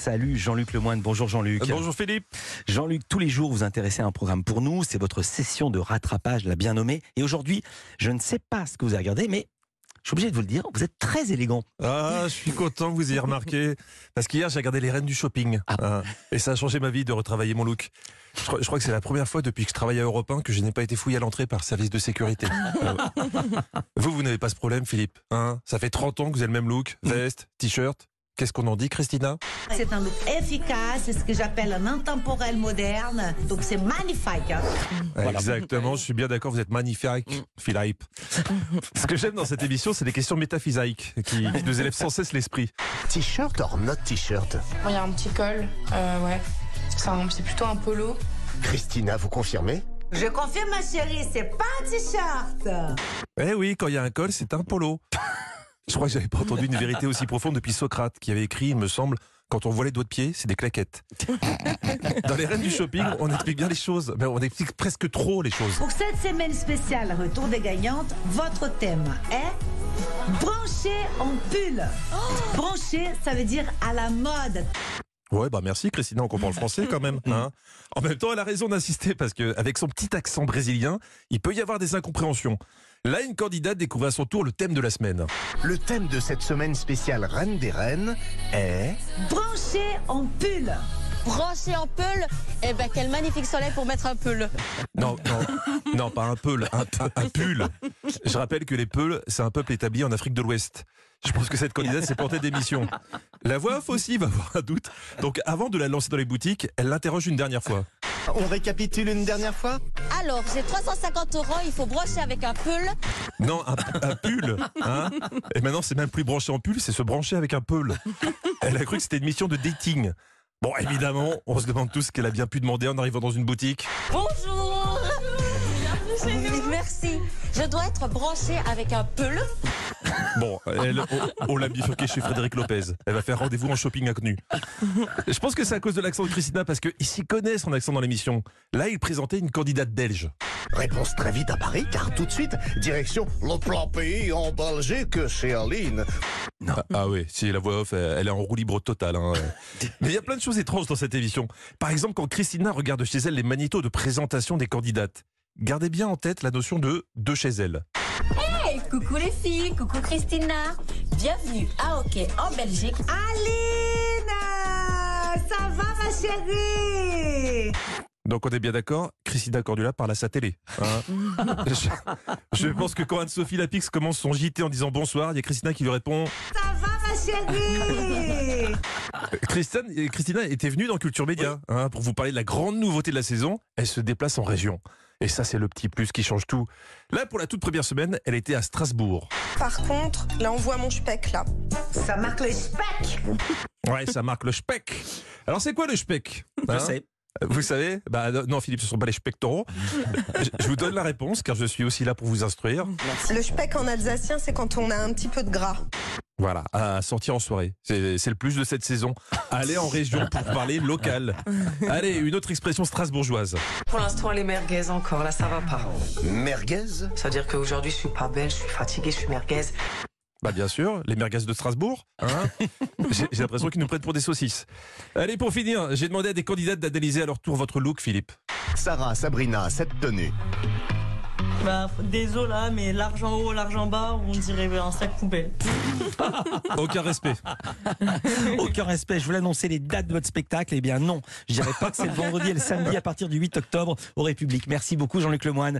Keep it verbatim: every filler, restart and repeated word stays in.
salue Jean-Luc Lemoyne. Bonjour Jean-Luc. Bonjour Philippe. Jean-Luc, tous les jours vous intéressez à un programme pour nous, c'est votre session de rattrapage, la bien nommée. Et aujourd'hui, je ne sais pas ce que vous avez regardé, mais je suis obligé de vous le dire, vous êtes très élégant. Ah, je suis content que vous ayez remarqué. Parce qu'hier, j'ai regardé Les Reines du Shopping. Ah. Hein, et ça a changé ma vie de retravailler mon look. Je crois, je crois que c'est la première fois depuis que je travaille à Europe un que je n'ai pas été fouillé à l'entrée par service de sécurité. Vous, vous n'avez pas ce problème, Philippe, hein? Ça fait trente ans que vous avez le même look, veste, t-shirt. Qu'est-ce qu'on en dit, Christina? C'est un look efficace, c'est ce que j'appelle un intemporel moderne. Donc c'est magnifique. Hein. Voilà. Exactement, je suis bien d'accord, vous êtes magnifique, Philippe. Ce que j'aime dans cette émission, c'est les questions métaphysiques qui, qui nous élèvent sans cesse l'esprit. T-shirt or not t-shirt? Il y a un petit col, euh, ouais. C'est un- c'est plutôt un polo. Christina, vous confirmez? Je confirme ma chérie, c'est pas un t-shirt. Eh oui, quand il y a un col, c'est un polo. Je crois que j'avais pas entendu une vérité aussi profonde depuis Socrate, qui avait écrit, il me semble, quand on voit les doigts de pied, c'est des claquettes. Dans Les Reines du Shopping, on explique bien les choses, mais on explique presque trop les choses. Pour cette semaine spéciale Retour des gagnantes, votre thème est branché en pull. Branché, ça veut dire à la mode. Ouais, bah merci Christina, on comprend le français quand même. Hein. En même temps, elle a raison d'insister parce qu'avec son petit accent brésilien, il peut y avoir des incompréhensions. Là, une candidate découvre à son tour le thème de la semaine. Le thème de cette semaine spéciale Reine des Reines est... Branché en pull. Branché en pull, eh ben quel magnifique soleil pour mettre un pull. Non, non, non, pas un pull, un, un pull. Je rappelle que les peuls, c'est un peuple établi en Afrique de l'Ouest. Je pense que cette candidate s'est portée d'émission. La voix off aussi va avoir un doute. Donc avant de la lancer dans les boutiques, elle l'interroge une dernière fois. On récapitule une dernière fois? Alors, j'ai trois cent cinquante euros, il faut brancher avec un pull. Non, un, un pull. Hein. Et maintenant, c'est même plus branché en pull, c'est se brancher avec un pull. Elle a cru que c'était une mission de dating. Bon, évidemment, on se demande tous ce qu'elle a bien pu demander en arrivant dans une boutique. Bonjour. Oui, merci. Je dois être branchée avec un pull. Bon, elle, on, on l'a bifurqué chez Frédéric Lopez. Elle va faire rendez-vous en shopping inconnue. Je pense que c'est à cause de l'accent de Christina, parce qu'il s'y connaît son accent dans l'émission. Là, il présentait une candidate belge. Réponse très vite à Paris, car tout de suite, direction le plan pays en Belgique chez Aline. Ah, ah oui, si la voix off, elle, elle est en roue libre totale. Hein. Mais il y a plein de choses étranges dans cette émission. Par exemple, quand Christina regarde chez elle les magnétos de présentation des candidates. Gardez bien en tête la notion de « de chez elle ». Hey, coucou les filles, coucou Christina. Bienvenue à Hockey en Belgique. Aline, ça va ma chérie? Donc on est bien d'accord, Christina Cordula parle à sa télé. Hein. je, je pense que quand Anne-Sophie Lapix commence son J T en disant bonsoir, il y a Christina qui lui répond Ça va ma chérie? Christine, Christina était venue dans Culture Média hein, pour vous parler de la grande nouveauté de la saison. Elle se déplace en région. Et ça, c'est le petit plus qui change tout. Là, pour la toute première semaine, elle était à Strasbourg. Par contre, là on voit mon speck là. Ça marque le spec. Ouais, ça marque le speck. Alors, c'est quoi le speck? Je Hein sais. Vous savez? Bah non, Philippe, ce ne sont pas les spectoraux. je, je vous donne la réponse, car je suis aussi là pour vous instruire. Le speck en alsacien, c'est quand on a un petit peu de gras. Voilà, à sortir en soirée. C'est c'est le plus de cette saison. Aller en région pour parler local. Allez, une autre expression strasbourgeoise. Pour l'instant, elle est merguez encore, là ça va pas. Merguez? Ça veut dire qu'aujourd'hui je suis pas belle, je suis fatiguée, je suis merguez. Bah bien sûr, les merguez de Strasbourg. Hein j'ai j'ai l'impression qu'ils nous prennent pour des saucisses. Allez, pour finir, j'ai demandé à des candidates d'analyser à leur tour votre look, Philippe. Sarah, Sabrina, cette tenue. Bah, désolé là, mais l'argent haut, l'argent bas, on dirait un sac poubelle. Aucun respect. Aucun respect, je voulais annoncer les dates de votre spectacle. Eh bien non, je dirais pas que c'est le vendredi et le samedi à partir du huit octobre au République. Merci beaucoup Jean-Luc Lemoyne.